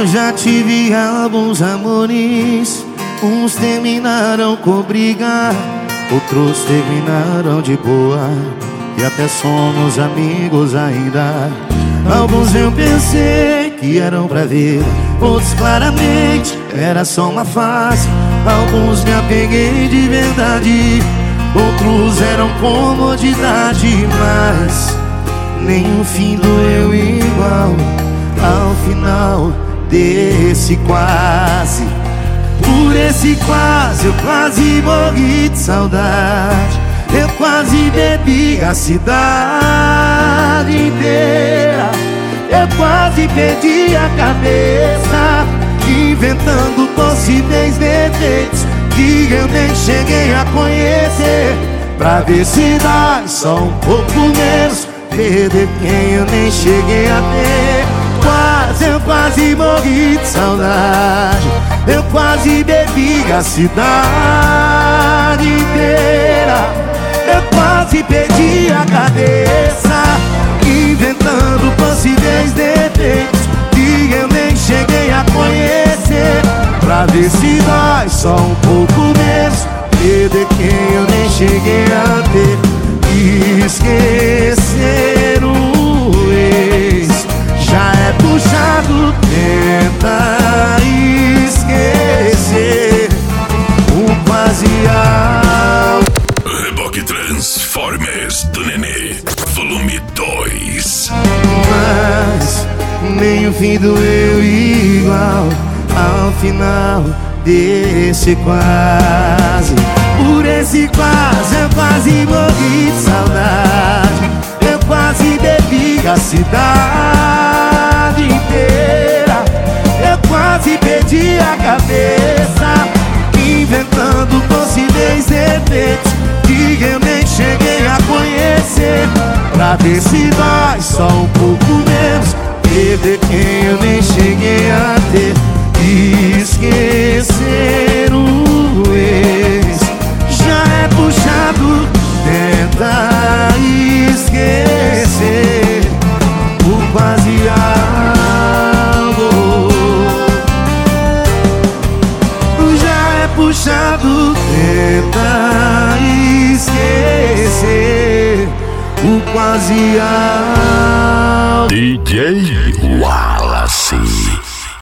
Eu já tive alguns amores, uns terminaram com briga, outros terminaram de boa, e até somos amigos ainda. Alguns eu pensei que eram pra ver, outros claramente era só uma fase. Alguns me apeguei de verdade, outros eram comodidade, mas nenhum fim doeu igual ao final desse quase. Por esse quase eu quase morri de saudade, eu quase bebi a cidade inteira, eu quase perdi a cabeça, inventando possíveis defeitos que eu nem cheguei a conhecer, pra ver se dá só um pouco menos, perder quem eu nem cheguei a ter. Eu quase morri de saudade, eu quase bebi a cidade inteira, eu quase perdi a cabeça, inventando possíveis defeitos que eu nem cheguei a conhecer, pra ver se dói só um pouco menos, perder quem eu nem cheguei a ter. Esquecer o ex já é puxado, tenta esquecer o quase ao. Reboque Transformers do Nenê, volume 2. Mas nem o fim doeu igual ao final desse quase. Por esse quase eu quase morri de saudade, eu quase bebi a cidade inteira, eu quase perdi a cabeça, inventando possíveis defeitos que eu nem cheguei a conhecer, pra ver se dói só um pouco menos, perder quem eu nem cheguei a ter. Esquecer o ex já é puxado, tenta esquecer o quase algo. Já é puxado, tenta esquecer o quase algo. DJ Wallace.